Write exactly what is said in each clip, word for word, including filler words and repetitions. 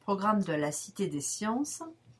Programme de la Cité des Sciences.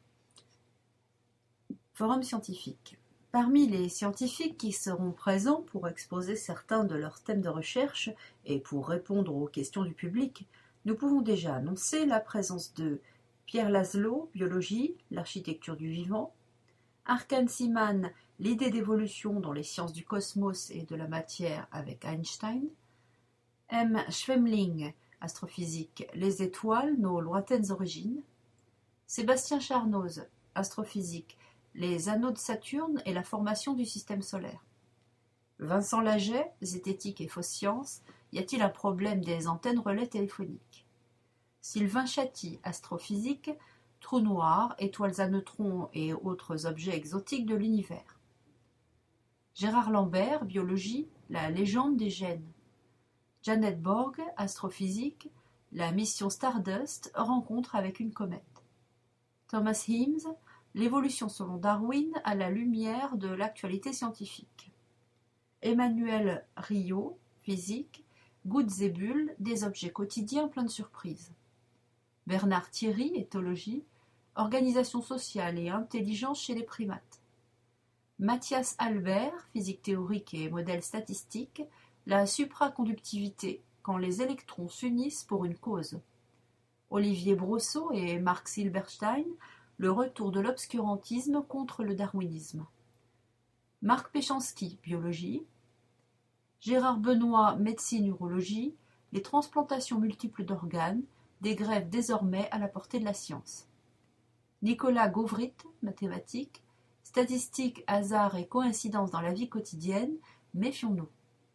Forum scientifique. Parmi les scientifiques qui seront présents pour exposer certains de leurs thèmes de recherche et pour répondre aux questions du public, nous pouvons déjà annoncer la présence de Pierre Laszlo, biologie, l'architecture du vivant, Arkan Siman, l'idée d'évolution dans les sciences du cosmos et de la matière avec Einstein, M. Schwemling, astrophysique, les étoiles, nos lointaines origines, Sébastien Charnoz, astrophysique, les anneaux de Saturne et la formation du système solaire. Vincent Laget, zététique et fausse science, y a-t-il un problème des antennes relais téléphoniques? Sylvain Chaty, astrophysique, trous noirs, étoiles à neutrons et autres objets exotiques de l'univers. Gérard Lambert, biologie, la légende des gènes. Janet Borg, astrophysique, la mission Stardust, rencontre avec une comète. Thomas Heames, l'évolution selon Darwin à la lumière de l'actualité scientifique. Emmanuel Rio, physique, gouttes et bulles, des objets quotidiens pleins de surprises. Bernard Thierry, éthologie, organisation sociale et intelligence chez les primates. Mathias Albert, physique théorique et modèle statistique, la supraconductivité, quand les électrons s'unissent pour une cause. Olivier Brosseau et Marc Silberstein, le retour de l'obscurantisme contre le darwinisme. Marc Péchanski, biologie. Gérard Benoît, médecine urologie, les transplantations multiples d'organes, des greffes désormais à la portée de la science. Nicolas Gauvrit, mathématiques, statistiques, hasard et coïncidence dans la vie quotidienne, méfions-nous.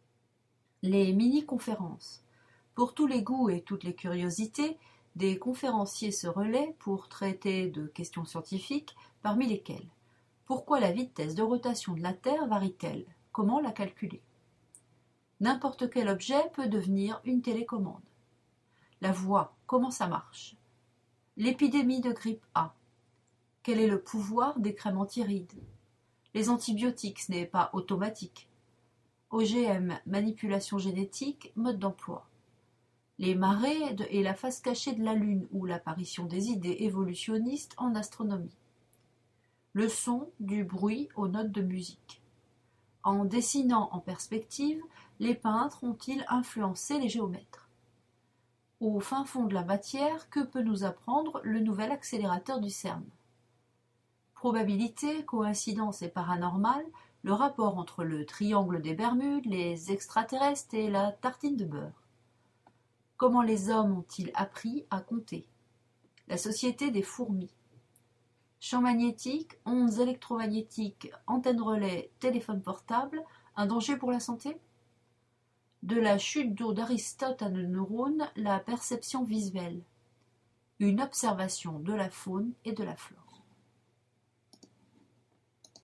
Les mini-conférences. Pour tous les goûts et toutes les curiosités, des conférenciers se relaient pour traiter de questions scientifiques, parmi lesquelles pourquoi la vitesse de rotation de la Terre varie-t-elle? Comment la calculer? N'importe quel objet peut devenir une télécommande. La voix, comment ça marche? L'épidémie de grippe A. Quel est le pouvoir des crèmes antirides? Les antibiotiques, ce n'est pas automatique. O G M, manipulation génétique, mode d'emploi. Les marées et la face cachée de la Lune ou l'apparition des idées évolutionnistes en astronomie. Le son, du bruit aux notes de musique. En dessinant en perspective, les peintres ont-ils influencé les géomètres? Au fin fond de la matière, que peut nous apprendre le nouvel accélérateur du CERN? Probabilité, coïncidence et paranormal, le rapport entre le triangle des Bermudes, les extraterrestres et la tartine de beurre. Comment les hommes ont-ils appris à compter? La société des fourmis. Champ magnétique, ondes électromagnétiques, antennes relais, téléphone portable, un danger pour la santé? De la chute d'eau d'Aristote à nos neurones, la perception visuelle. Une observation de la faune et de la flore.